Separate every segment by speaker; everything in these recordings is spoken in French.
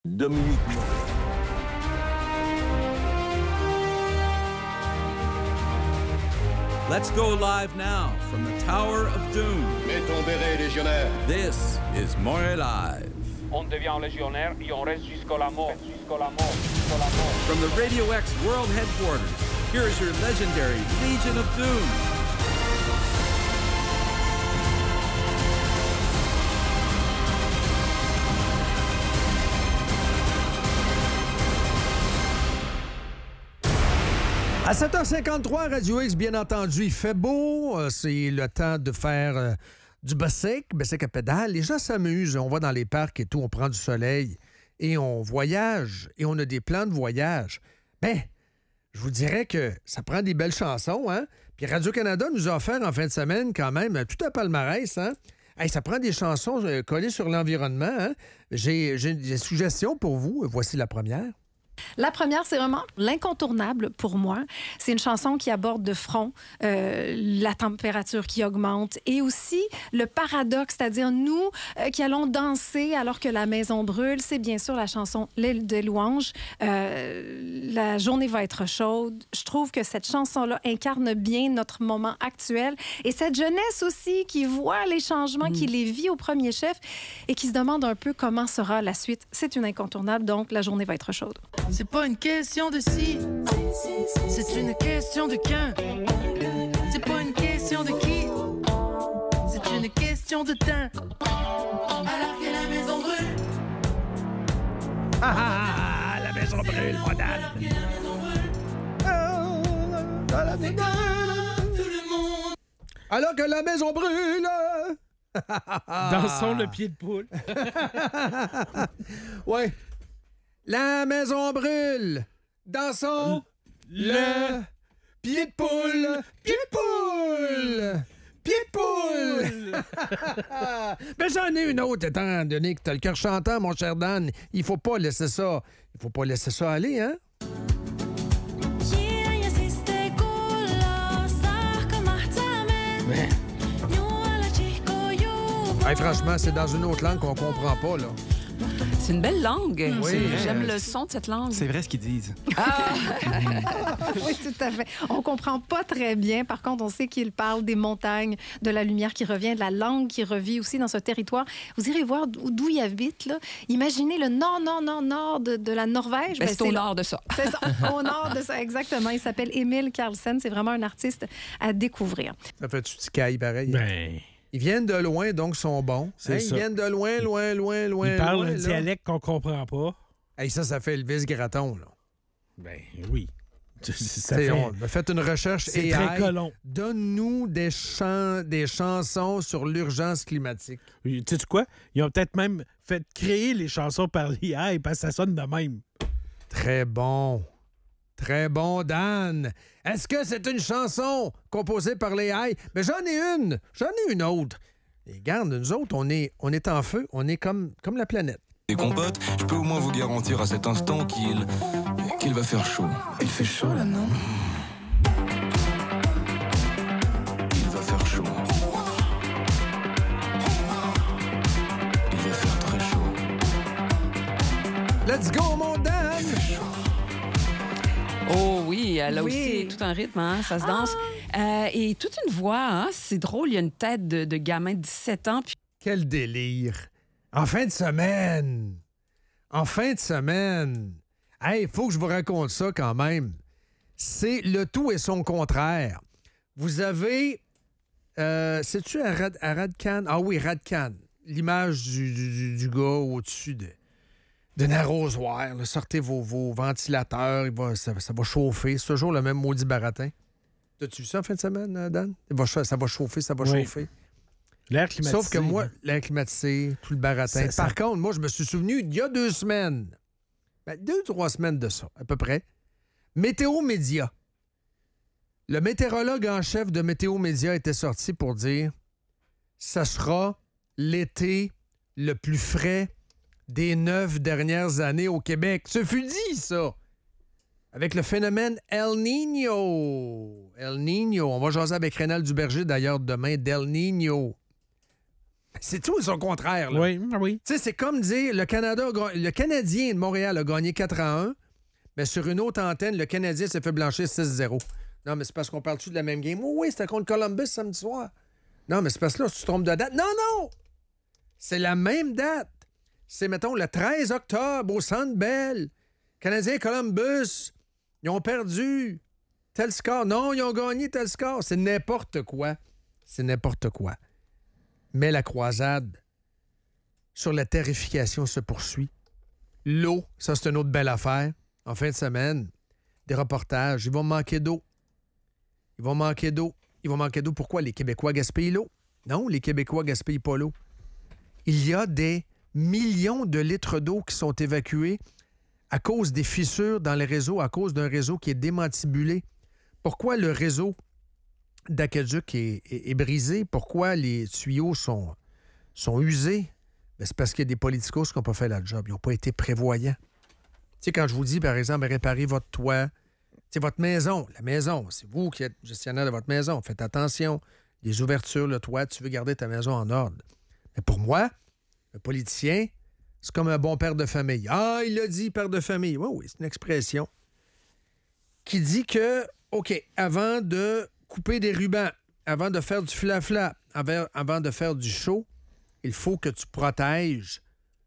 Speaker 1: Dominique.
Speaker 2: Let's go live now from the Tower of Doom.
Speaker 3: Mets ton béret, légionnaire.
Speaker 2: This is Montréal Live.
Speaker 4: On devient légionnaire et on reste jusqu'à la mort, jusqu'à la mort, jusqu'à la mort.
Speaker 2: From the Radio X World Headquarters, here is your legendary Legion of Doom.
Speaker 5: À 7h53, Radio X, bien entendu, il fait beau. C'est le temps de faire du bicycle à pédale. Les gens s'amusent. On va dans les parcs et tout, on prend du soleil et on voyage et on a des plans de voyage. Ben, je vous dirais que ça prend des belles chansons, hein? Puis Radio-Canada nous a offert en fin de semaine quand même tout un palmarès, hein? Hey, ça prend des chansons collées sur l'environnement, hein? J'ai des suggestions pour vous. Voici la première.
Speaker 6: La première, c'est vraiment l'incontournable pour moi. C'est une chanson qui aborde de front la température qui augmente et aussi le paradoxe, c'est-à-dire nous qui allons danser alors que la maison brûle. C'est bien sûr la chanson L'île de louanges. La journée va être chaude. Je trouve que cette chanson-là incarne bien notre moment actuel et cette jeunesse aussi qui voit les changements, qui les vit au premier chef et qui se demande un peu comment sera la suite. C'est une incontournable, donc la journée va être chaude.
Speaker 7: C'est pas une question de si, c'est une question de quand. C'est pas une question de qui, c'est une question de temps. Alors que la maison brûle.
Speaker 5: La maison brûle, mon âme. Alors que la maison brûle.
Speaker 8: Dansons le pied de poule.
Speaker 5: Ouais. La maison brûle. Dansons le pied de poule. Pied de poule. Pied de poule. Mais j'en ai une autre, étant donné que t'as le cœur chantant, mon cher Dan. Il faut pas laisser ça. Il faut pas laisser ça aller, hein? Mais... Hey, franchement, c'est dans une autre langue qu'on comprend pas, là.
Speaker 9: C'est une belle langue.
Speaker 5: Oui,
Speaker 9: j'aime le son de cette langue.
Speaker 10: C'est vrai ce qu'ils disent.
Speaker 6: Oui, tout à fait. On comprend pas très bien. Par contre, on sait qu'il parle des montagnes, de la lumière qui revient, de la langue qui revit aussi dans ce territoire. Vous irez voir d'où il habite, là. Imaginez le nord de la Norvège.
Speaker 9: Ben, c'est au nord de ça.
Speaker 6: C'est ça, au nord de ça, exactement. Il s'appelle Emil Carlsen. C'est vraiment un artiste à découvrir.
Speaker 5: Ça fait du petit caille, pareil.
Speaker 8: Ben...
Speaker 5: Ils viennent de loin, donc sont bons.
Speaker 8: C'est ça.
Speaker 5: Ils viennent de loin.
Speaker 8: Ils parlent un dialecte qu'on comprend pas.
Speaker 5: Hey, ça fait Elvis Gratton, là.
Speaker 8: Ben oui.
Speaker 5: Faites une recherche.
Speaker 8: C'est très colon.
Speaker 5: Donne-nous des chansons sur l'urgence climatique.
Speaker 8: Tu sais quoi? Ils ont peut-être même fait créer les chansons par l'IA parce que ça sonne de même.
Speaker 5: Très bon. Très bon, Dan. Est-ce que c'est une chanson composée par l'AI? Mais j'en ai une autre. Et regarde, nous autres, on est en feu. On est comme la planète.
Speaker 11: Et compotes, je peux au moins vous garantir à cet instant qu'il va faire chaud. Il fait chaud là, non? Il va faire chaud. Il va faire très chaud.
Speaker 5: Let's go, mon Dan!
Speaker 11: Il fait chaud.
Speaker 9: Oh oui, elle a aussi tout un rythme, hein, ça se danse. Et toute une voix, hein, c'est drôle, il y a une tête de gamin de 17 ans. Puis...
Speaker 5: Quel délire! En fin de semaine! Hey, il faut que je vous raconte ça quand même. C'est le tout et son contraire. Vous avez... sais-tu à Radcan? Ah oui, Radcan. L'image du gars au-dessus d'un arrosoir. Là. Sortez vos ventilateurs. Ça va chauffer. C'est toujours le même maudit baratin. T'as-tu vu ça en fin de semaine, Dan? Ça va chauffer.
Speaker 8: Oui. L'air climatisé.
Speaker 5: Sauf que moi, l'air climatisé, tout le baratin. Par contre, moi, je me suis souvenu, il y a 2 semaines, 2-3 semaines de ça, à peu près, Météo Média. Le météorologue en chef de Météo Média était sorti pour dire « Ça sera l'été le plus frais des 9 dernières années au Québec. » Ce fut dit, ça! Avec le phénomène El Niño. El Niño. On va jaser avec Rénal Duberger, d'ailleurs, demain, d'El Niño. C'est tout son contraire. Là.
Speaker 8: Oui, oui.
Speaker 5: Tu sais, c'est comme dire le Canadien de Montréal a gagné 4-1, mais sur une autre antenne, le Canadien s'est fait blanchir 6-0. Non, mais c'est parce qu'on parle-tu de la même game? Oui, c'était contre Columbus samedi soir. Non, mais c'est parce que là, si tu te trompes de date. Non! C'est la même date. C'est, mettons, le 13 octobre au Centre Bell. Canadien Columbus, ils ont perdu tel score. Non, ils ont gagné tel score. C'est n'importe quoi. C'est n'importe quoi. Mais la croisade sur la tarification se poursuit. L'eau, ça, c'est une autre belle affaire. En fin de semaine, des reportages. Ils vont manquer d'eau. Ils vont manquer d'eau. Pourquoi? Les Québécois gaspillent l'eau. Non, les Québécois gaspillent pas l'eau. Il y a des millions de litres d'eau qui sont évacués à cause des fissures dans les réseaux, à cause d'un réseau qui est démantibulé. Pourquoi le réseau d'Aqueduc est brisé? Pourquoi les tuyaux sont usés? Bien, c'est parce qu'il y a des politicos qui n'ont pas fait la job. Ils n'ont pas été prévoyants. Tu sais, quand je vous dis, par exemple, réparer votre toit, c'est votre maison. La maison, c'est vous qui êtes gestionnaire de votre maison. Faites attention. Les ouvertures, le toit, tu veux garder ta maison en ordre. Mais pour moi, un politicien, c'est comme un bon père de famille. Ah, il l'a dit, père de famille. Oui, c'est une expression qui dit que, OK, avant de couper des rubans, avant de faire du flafla, avant de faire du show, il faut que tu protèges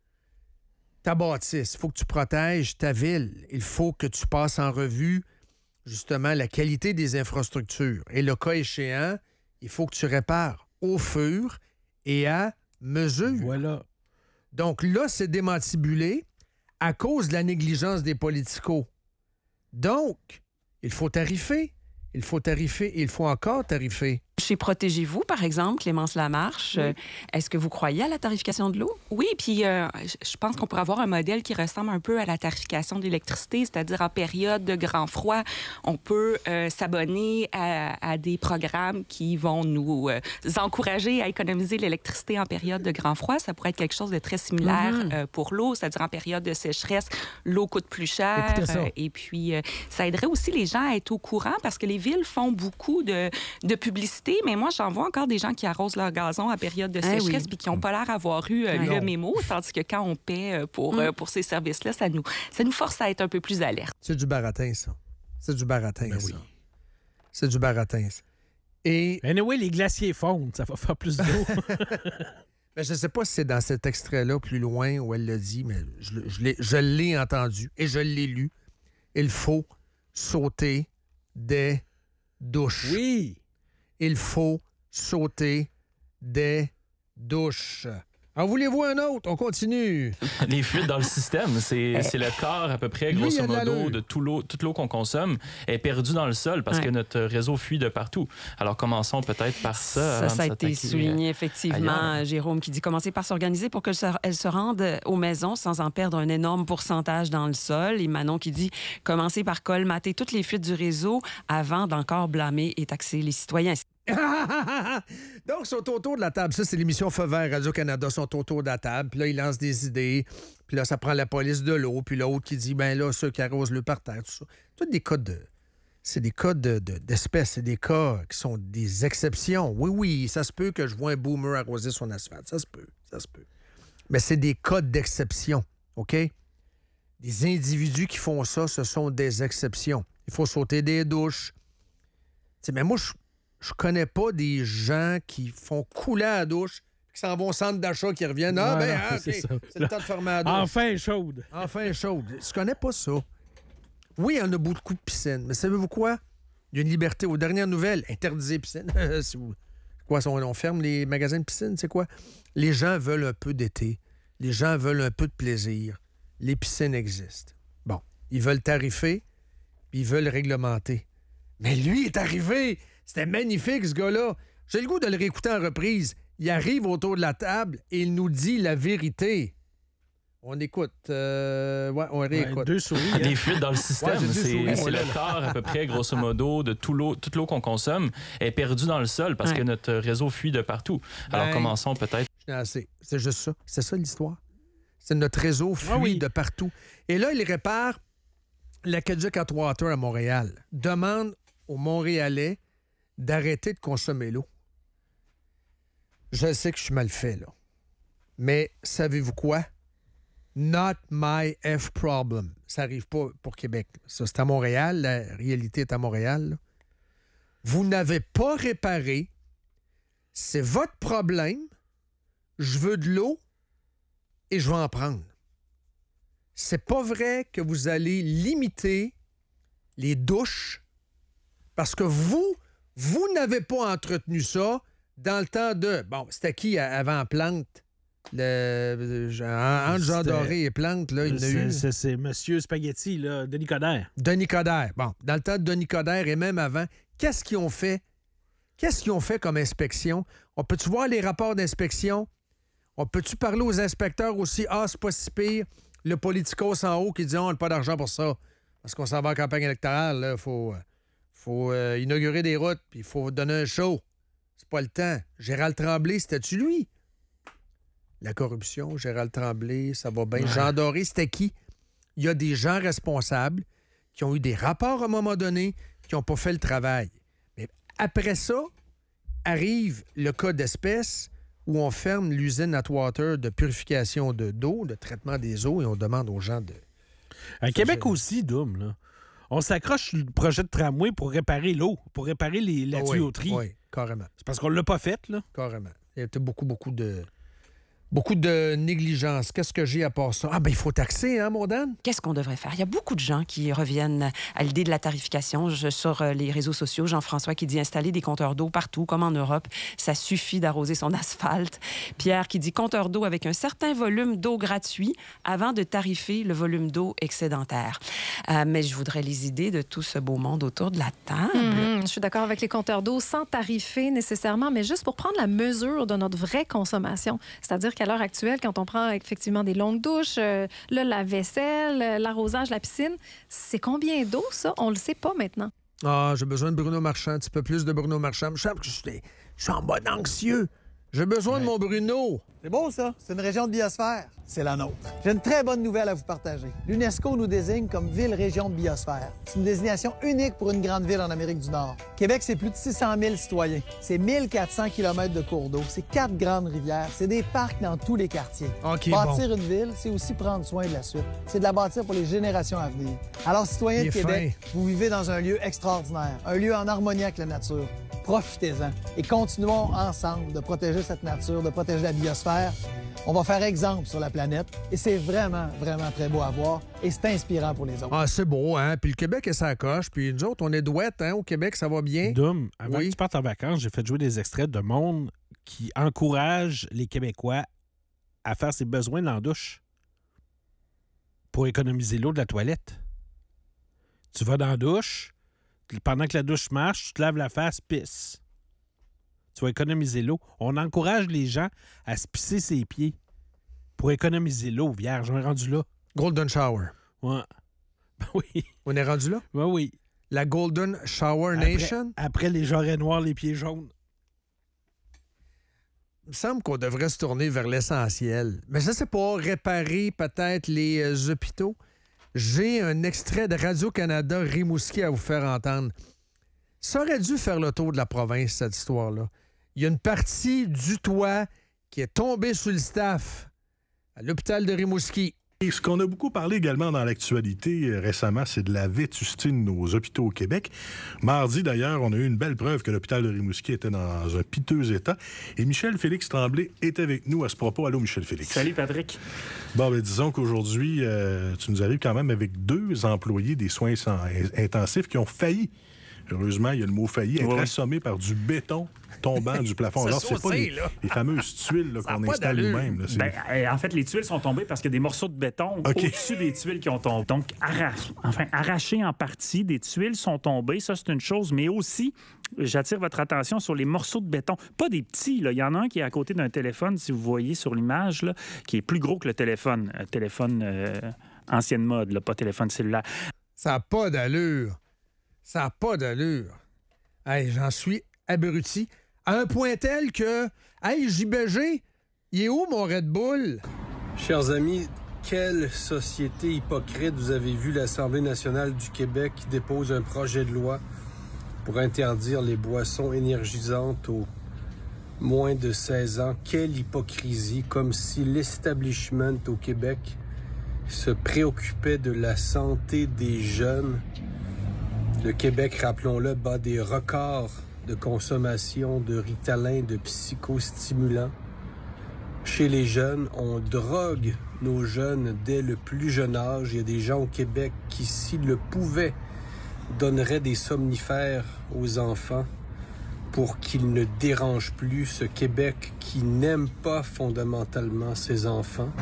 Speaker 5: ta bâtisse. Il faut que tu protèges ta ville. Il faut que tu passes en revue, justement, la qualité des infrastructures. Et le cas échéant, il faut que tu répares au fur et à mesure.
Speaker 8: Voilà.
Speaker 5: Donc là, c'est démantibulé à cause de la négligence des politicos. Donc, il faut tarifer. Il faut tarifer et il faut encore tarifer.
Speaker 9: Chez Protégez-vous, par exemple, Clémence Lamarche, est-ce que vous croyez à la tarification de l'eau?
Speaker 1: Oui, puis je pense qu'on pourrait avoir un modèle qui ressemble un peu à la tarification de l'électricité, c'est-à-dire en période de grand froid, on peut s'abonner à des programmes qui vont nous encourager à économiser l'électricité en période de grand froid. Ça pourrait être quelque chose de très similaire pour l'eau, c'est-à-dire en période de sécheresse, l'eau coûte plus cher. Et puis, ça aiderait aussi les gens à être au courant parce que les villes font beaucoup de publicité. Mais moi, j'en vois encore des gens qui arrosent leur gazon à période de sécheresse puis qui n'ont pas l'air d'avoir eu le mémo, tandis que quand on paie pour ces services-là, ça nous force à être un peu plus alerte.
Speaker 5: C'est du baratin, ça. C'est du baratin, ça.
Speaker 8: Oui.
Speaker 5: C'est du baratin, ça. Et...
Speaker 8: Anyway, les glaciers fondent, ça va faire plus d'eau.
Speaker 5: Ben, je ne sais pas si c'est dans cet extrait-là, plus loin, où elle l'a dit, mais je l'ai entendu et je l'ai lu. Il faut sauter des douches.
Speaker 8: Oui!
Speaker 5: Il faut sauter des douches. En voulez-vous un autre? On continue.
Speaker 10: Les fuites dans le système, c'est le quart à peu près, grosso modo, de toute l'eau qu'on consomme est perdue dans le sol parce que notre réseau fuit de partout. Alors, commençons peut-être par ça.
Speaker 9: Ça a été souligné, effectivement. Jérôme qui dit commencer par s'organiser pour qu'elle se rende aux maisons sans en perdre un énorme pourcentage dans le sol. Et Manon qui dit commencer par colmater toutes les fuites du réseau avant d'encore blâmer et taxer les citoyens.
Speaker 5: Donc, ils sont autour de la table. Ça, c'est l'émission Feu vert Radio-Canada. Ils sont autour de la table. Puis là, ils lancent des idées. Puis là, ça prend la police de l'eau. Puis l'autre qui dit, ben là, ceux qui arrosent le parterre, tout ça. Tous des cas c'est des cas d'espèces. C'est des cas qui sont des exceptions. Oui, ça se peut que je vois un boomer arroser son asphalte. Ça se peut. Mais c'est des cas d'exception. OK? Des individus qui font ça, ce sont des exceptions. Il faut sauter des douches. T'sais, mais moi, je connais pas des gens qui font couler à la douche, qui s'en vont au centre d'achat, qui reviennent. C'est le temps de fermer la douche.
Speaker 8: Enfin chaude.
Speaker 5: Je connais pas ça. Oui, il y en a beaucoup de piscines, mais savez-vous quoi? Il y a une liberté. Aux dernières nouvelles, interdisez les piscines. Quoi, on ferme les magasins de piscine, c'est quoi? Les gens veulent un peu d'été. Les gens veulent un peu de plaisir. Les piscines existent. Bon, ils veulent tarifer, puis ils veulent réglementer. Mais lui est arrivé! C'était magnifique, ce gars-là. J'ai le goût de le réécouter en reprise. Il arrive autour de la table et il nous dit la vérité. On écoute. On réécoute.
Speaker 8: Deux souris.
Speaker 10: Des fuites dans le système, c'est le quart à peu près, grosso modo, de toute l'eau qu'on consomme est perdue dans le sol parce que notre réseau fuit de partout. Alors, commençons peut-être.
Speaker 5: C'est juste ça. C'est ça l'histoire. C'est notre réseau fuit de partout. Et là, il répare l'Aqueduc Atwater à Montréal. Demande aux Montréalais d'arrêter de consommer l'eau. Je sais que je suis mal fait, là. Mais savez-vous quoi? Not my F problem. Ça n'arrive pas pour Québec. Ça, c'est à Montréal. La réalité est à Montréal. Là. Vous n'avez pas réparé. C'est votre problème. Je veux de l'eau et je vais en prendre. C'est pas vrai que vous allez limiter les douches parce que vous n'avez pas entretenu ça dans le temps de... Bon, c'était qui avant Plante? Entre Jean Doré et Plante, là, il y en a eu.
Speaker 8: C'est M. Spaghetti, là, Denis Coderre.
Speaker 5: Denis Coderre. Bon, dans le temps de Denis Coderre et même avant, qu'est-ce qu'ils ont fait? Qu'est-ce qu'ils ont fait comme inspection? On peut-tu voir les rapports d'inspection? On peut-tu parler aux inspecteurs aussi? Ah, c'est pas si pire. Le politicos en haut qui dit on n'a pas d'argent pour ça. Parce qu'on s'en va en campagne électorale. Il faut inaugurer des routes puis il faut donner un show. C'est pas le temps. Gérald Tremblay, c'était-tu lui? La corruption, Gérald Tremblay, ça va bien. Jean Doré, c'était qui? Il y a des gens responsables qui ont eu des rapports à un moment donné qui n'ont pas fait le travail. Mais après ça, arrive le cas d'espèce où on ferme l'usine Atwater de purification d'eau, de traitement des eaux, et on demande aux gens de...
Speaker 8: À Québec aussi, Doom, là. On s'accroche sur le projet de tramway pour réparer l'eau, pour réparer la tuyauterie.
Speaker 5: Oui, carrément.
Speaker 8: C'est parce qu'on l'a pas fait, là.
Speaker 5: Carrément. Il y a beaucoup de négligence. Qu'est-ce que j'ai à part ça? Ah, ben il faut taxer, hein, mon Dan?
Speaker 9: Qu'est-ce qu'on devrait faire? Il y a beaucoup de gens qui reviennent à l'idée de la tarification. Sur les réseaux sociaux, Jean-François qui dit installer des compteurs d'eau partout, comme en Europe. Ça suffit d'arroser son asphalte. Pierre qui dit compteur d'eau avec un certain volume d'eau gratuit avant de tarifer le volume d'eau excédentaire. Mais je voudrais les idées de tout ce beau monde autour de la table.
Speaker 6: Je suis d'accord avec les compteurs d'eau sans tarifer nécessairement, mais juste pour prendre la mesure de notre vraie consommation. C'est-à-dire qu'à l'heure actuelle, quand on prend effectivement des longues douches, la vaisselle, l'arrosage, la piscine, c'est combien d'eau, ça? On le sait pas maintenant.
Speaker 5: Ah, j'ai besoin de Bruno Marchand, un petit peu plus de Bruno Marchand. Je sens que je suis en mode anxieux. J'ai besoin de mon Bruno.
Speaker 12: C'est beau, ça. C'est une région de biosphère. C'est la nôtre. J'ai une très bonne nouvelle à vous partager. L'UNESCO nous désigne comme ville-région de biosphère. C'est une désignation unique pour une grande ville en Amérique du Nord. Québec, c'est plus de 600 000 citoyens. C'est 1400 km de cours d'eau. C'est 4 grandes rivières. C'est des parcs dans tous les quartiers. Bâtir une ville, c'est aussi prendre soin de la suite. C'est de la bâtir pour les générations à venir. Alors, citoyens de Québec, vous vivez dans un lieu extraordinaire, un lieu en harmonie avec la nature. Profitez-en et continuons ensemble de protéger cette nature, de protéger la biosphère. On va faire exemple sur la planète et c'est vraiment, vraiment très beau à voir et c'est inspirant pour les autres.
Speaker 5: Ah, c'est beau, hein? Puis le Québec est sa coche, puis nous autres, on est douettes, hein? Au Québec, ça va bien.
Speaker 8: Doom, avant que tu partes en vacances, j'ai fait jouer des extraits de monde qui encourage les Québécois à faire ses besoins dans la douche pour économiser l'eau de la toilette. Tu vas dans la douche, pendant que la douche marche, tu te laves la face, pisse. Tu vas économiser l'eau. On encourage les gens à se pisser ses pieds pour économiser l'eau, vierge. On est rendu là.
Speaker 5: Golden Shower.
Speaker 8: Ouais. Ben oui.
Speaker 5: On est rendu là?
Speaker 8: Ben oui.
Speaker 5: La Golden Shower Nation?
Speaker 8: Après les jarrets noirs, les pieds jaunes.
Speaker 5: Il me semble qu'on devrait se tourner vers l'essentiel. Mais je ne sais pas, réparer peut-être les hôpitaux. J'ai un extrait de Radio-Canada Rimouski à vous faire entendre. Ça aurait dû faire le tour de la province, cette histoire-là. Il y a une partie du toit qui est tombée sur le staff à l'hôpital de Rimouski.
Speaker 13: Et ce qu'on a beaucoup parlé également dans l'actualité récemment, c'est de la vétusté de nos hôpitaux au Québec. Mardi, d'ailleurs, on a eu une belle preuve que l'hôpital de Rimouski était dans un piteux état. Et Michel-Félix Tremblay est avec nous à ce propos. Allô, Michel-Félix.
Speaker 14: Salut, Patrick.
Speaker 13: Bon, ben disons qu'aujourd'hui, tu nous arrives quand même avec 2 employés des soins intensifs qui ont failli. Heureusement, il y a le mot failli, être assommé par du béton tombant du plafond. Alors, c'est pas les fameuses tuiles là, qu'on installe nous-mêmes.
Speaker 14: En fait, les tuiles sont tombées parce qu'il y a des morceaux de béton au-dessus des tuiles qui ont tombé. Donc, arrachées en partie, des tuiles sont tombées. Ça, c'est une chose. Mais aussi, j'attire votre attention sur les morceaux de béton. Pas des petits. Là. Il y en a un qui est à côté d'un téléphone, si vous voyez sur l'image, là, qui est plus gros que le téléphone. Téléphone ancienne mode, là, pas téléphone cellulaire.
Speaker 5: Ça n'a pas d'allure. Ça n'a pas d'allure. Hey, j'en suis abruti. À un point tel que... Hey, JBG, il est où mon Red Bull?
Speaker 15: Chers amis, quelle société hypocrite vous avez vu l'Assemblée nationale du Québec qui dépose un projet de loi pour interdire les boissons énergisantes aux moins de 16 ans. Quelle hypocrisie, comme si l'establishment au Québec se préoccupait de la santé des jeunes. Le Québec, rappelons-le, bat des records de consommation de Ritalin, de psychostimulants. Chez les jeunes, on drogue nos jeunes dès le plus jeune âge. Il y a des gens au Québec qui, s'ils le pouvaient, donneraient des somnifères aux enfants pour qu'ils ne dérangent plus ce Québec qui n'aime pas fondamentalement ses enfants.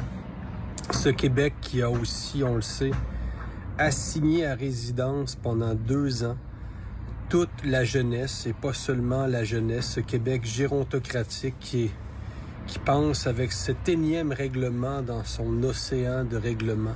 Speaker 15: Ce Québec qui a aussi, on le sait, assigné à résidence pendant 2 ans toute la jeunesse, et pas seulement la jeunesse, ce Québec gérontocratique qui pense avec cet énième règlement dans son océan de règlements,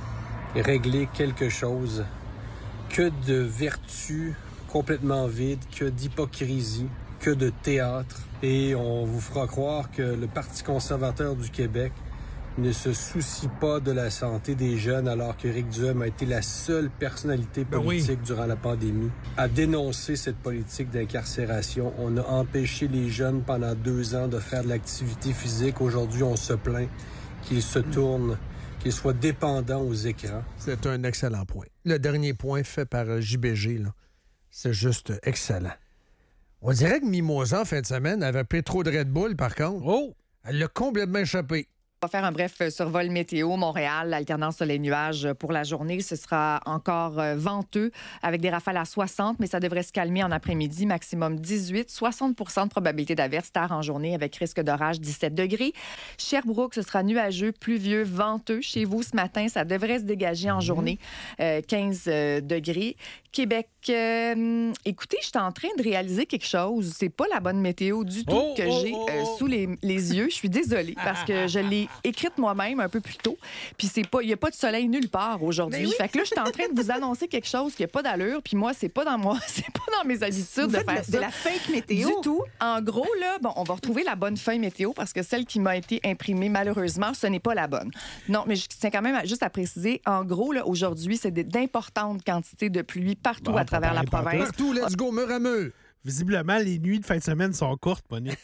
Speaker 15: régler quelque chose. Que de vertus complètement vides, que d'hypocrisie, que de théâtre. Et on vous fera croire que le Parti conservateur du Québec ne se soucie pas de la santé des jeunes, alors qu'Éric Duhem a été la seule personnalité politique durant la pandémie à dénoncer cette politique d'incarcération. On a empêché les jeunes pendant 2 ans de faire de l'activité physique. Aujourd'hui, on se plaint qu'ils se tournent, qu'ils soient dépendants aux écrans.
Speaker 5: C'est un excellent point. Le dernier point fait par JBG, là, c'est juste excellent. On dirait que Mimosa, en fin de semaine, avait pris trop de Red Bull, par contre. Oh! Elle l'a complètement échappé.
Speaker 16: On va faire un bref survol météo. Montréal, alternance soleil-nuage pour la journée. Ce sera encore venteux avec des rafales à 60, mais ça devrait se calmer en après-midi. Maximum 18, 60 de probabilité d'averse tard en journée avec risque d'orage 17 degrés. Sherbrooke, ce sera nuageux, pluvieux, venteux. Chez vous, ce matin, ça devrait se dégager en journée. 15 degrés. Québec, écoutez, je suis en train de réaliser quelque chose. C'est pas la bonne météo du tout que j'ai sous les yeux. Je suis désolée parce que je l'ai écrite moi-même un peu plus tôt. Puis il n'y a pas de soleil nulle part aujourd'hui. Fait que là, je suis en train de vous annoncer quelque chose qui n'a pas d'allure. Puis moi, c'est pas dans mes habitudes de faire ça.
Speaker 17: C'est la fake météo.
Speaker 16: Du tout. En gros, là, on va retrouver la bonne feuille météo parce que celle qui m'a été imprimée, malheureusement, ce n'est pas la bonne. Non, mais je tiens quand même juste à préciser. En gros, là, aujourd'hui, c'est d'importantes quantités de pluie partout à travers la province.
Speaker 5: Partout, let's go, mur à mur.
Speaker 8: Visiblement, les nuits de fin de semaine sont courtes, Monique.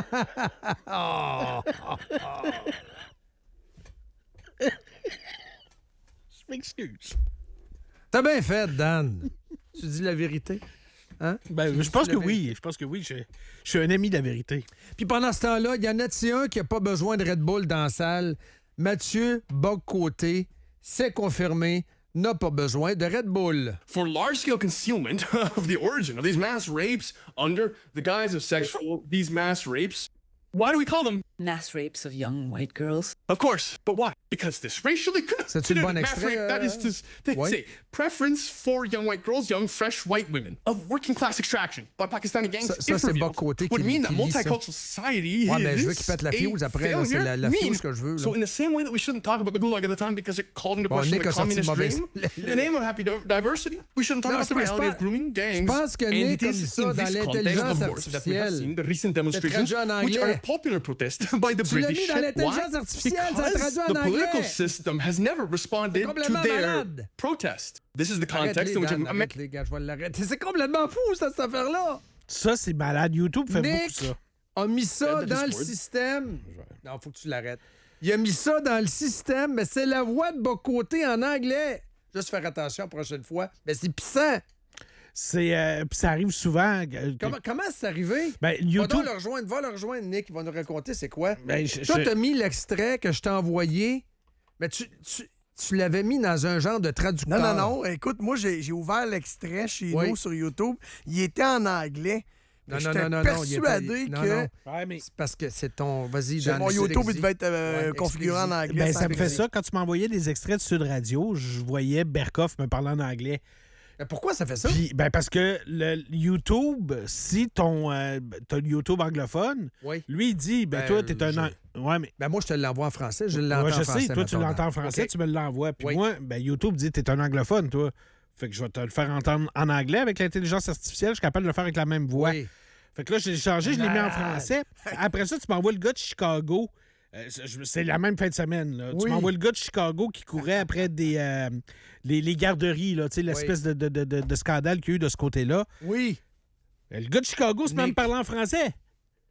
Speaker 8: Je m'excuse.
Speaker 5: T'as bien fait, Dan. Tu dis la vérité. Hein?
Speaker 8: Ben, je pense que oui. Je pense que oui. Je suis un ami de la vérité.
Speaker 5: Puis pendant ce temps-là, il y en a-t-il un qui n'a pas besoin de Red Bull dans la salle? Mathieu Bock-Côté, c'est confirmé, n'a pas besoin de Red Bull.
Speaker 18: For large-scale concealment of the origin of these mass rapes under the guise of these mass rapes, why do we call them
Speaker 19: mass rapes of young white girls?
Speaker 18: Of course, but why? Because this racially considered mass rape, that is to say, preference for young white girls, young, fresh white women of working-class extraction by Pakistani gangs.
Speaker 5: Ça c'est Bock-Côté qui
Speaker 18: would mean that
Speaker 5: lit ça.
Speaker 18: multicultural society
Speaker 5: ouais, mais
Speaker 18: is
Speaker 5: je veux qu'il pète la fuse après. Là, c'est la fuse que je veux. Là.
Speaker 18: So in the same way that we shouldn't talk about the Gulag at the time because it called into question the communist dream, in the name of happy diversity, we shouldn't talk about the reality of grooming gangs.
Speaker 5: Je pense que Nick comme ça dans l'intelligence artificielle.
Speaker 18: The recent demonstrations, which are a popular protest by the British.
Speaker 5: Dans l'intelligence artificielle, ça traduit en
Speaker 18: the
Speaker 5: anglais.
Speaker 18: political system has never responded to their protest. This is the context in which
Speaker 5: les gars, je vais l'arrêter. C'est complètement fou, cette affaire-là.
Speaker 8: Ça, c'est malade. YouTube fait
Speaker 5: Nick
Speaker 8: beaucoup ça.
Speaker 5: a mis ça dans le système. Non, faut que tu l'arrêtes. Il a mis ça dans le système, mais c'est la voix de Bock-Côté en anglais. Juste faire attention la prochaine fois. Mais c'est pissant.
Speaker 8: Ça arrive souvent.
Speaker 5: Comment c'est arrivé?
Speaker 8: Ben, YouTube...
Speaker 5: Va le rejoindre, Nick. Il va nous raconter c'est quoi.
Speaker 8: Ben,
Speaker 5: toi, t'as mis l'extrait que je t'ai envoyé, mais tu l'avais mis dans un genre de traducteur.
Speaker 20: Non. Écoute, moi, j'ai ouvert l'extrait chez nous sur YouTube. Il était en anglais. J'étais persuadé que...
Speaker 5: Non. Ouais, mais... C'est parce que c'est ton... Vas-y,
Speaker 20: dans mon YouTube, il devait être configuré en anglais.
Speaker 8: Ben, ça me fait ça. Quand tu m'envoyais des extraits de Sud Radio, je voyais Berkoff me parler en anglais.
Speaker 5: Mais pourquoi ça fait ça?
Speaker 8: Puis, parce que le YouTube, si t'as le YouTube anglophone, lui, il dit, toi, t'es un... Ouais, mais...
Speaker 5: moi, je te l'envoie en français. Je l'entends en français.
Speaker 8: Je sais, toi, tu l'entends en français, tu me l'envoies. Puis moi, YouTube dit, t'es un anglophone, toi. Fait que je vais te le faire entendre en anglais avec l'intelligence artificielle. Je suis capable de le faire avec la même voix. Oui. Fait que là, je l'ai changé, je l'ai mis en français. Après ça, tu m'envoies le gars de Chicago. C'est la même fin de semaine. Là. Tu m'envoies le gars de Chicago qui courait après les garderies, là, l'espèce de scandale qu'il y a eu de ce côté-là.
Speaker 5: Oui.
Speaker 8: Le gars de Chicago, c'est même parler en français.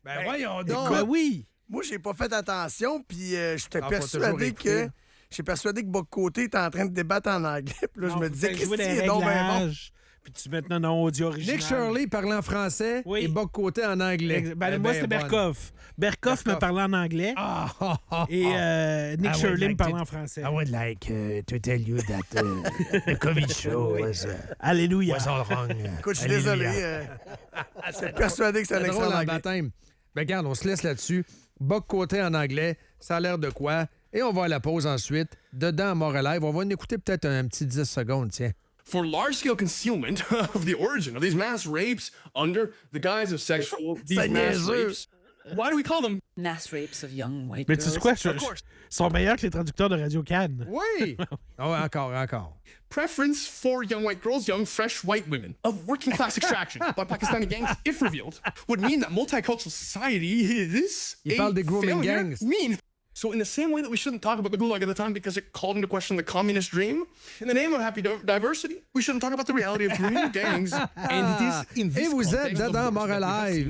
Speaker 5: Ben voyons donc.
Speaker 20: Écoute,
Speaker 8: oui.
Speaker 20: Moi, j'ai pas fait attention, puis j'étais
Speaker 5: faut
Speaker 20: persuadé
Speaker 5: toujours
Speaker 20: que... J'ai persuadé que Boc-Côté était en train de débattre en anglais. Puis là, je me disais, qu'est-ce qu'il est donc ben bon?
Speaker 8: Puis tu mets un audio original.
Speaker 5: Nick Shirley parlait en français et Boc-Côté en anglais.
Speaker 8: Moi, c'était Berkoff. Berkoff me parlait en anglais. Et Nick Shirley me parlait en français.
Speaker 5: I would like to tell you that the COVID show was...
Speaker 8: Alléluia.
Speaker 5: Was all wrong.
Speaker 20: Écoute, je suis désolé. J'étais persuadé que c'était un extrait en anglais.
Speaker 5: Baptême. Ben, regarde, on se laisse là-dessus. Boc-Côté en anglais, ça a l'air de quoi? Et on va à la pause ensuite. Dedans, à Montréal, on va en écouter peut-être un petit 10 secondes, tiens.
Speaker 18: For large-scale concealment of the origin of these mass rapes under the guise of sexual mass rapes, why do we call them
Speaker 19: mass rapes of young white
Speaker 8: Mais
Speaker 19: girls?
Speaker 8: tu sais quoi? Ils sont meilleurs que les traducteurs de Radio Cannes.
Speaker 5: Oui! Encore.
Speaker 18: Preference for young white girls, young fresh white women of working class extraction by Pakistani gangs, if revealed, would mean that multicultural society is
Speaker 5: Il parle des grooming gangs.
Speaker 18: So in the same way that we shouldn't talk about the Gulag at the time because it called into question the communist dream, in the name of happy diversity, we shouldn't talk about the reality of grooming gangs and it is in this
Speaker 5: Et vous êtes dedans Montréal.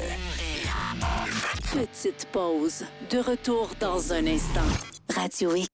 Speaker 17: Petite pause. De retour dans un instant. Radio X.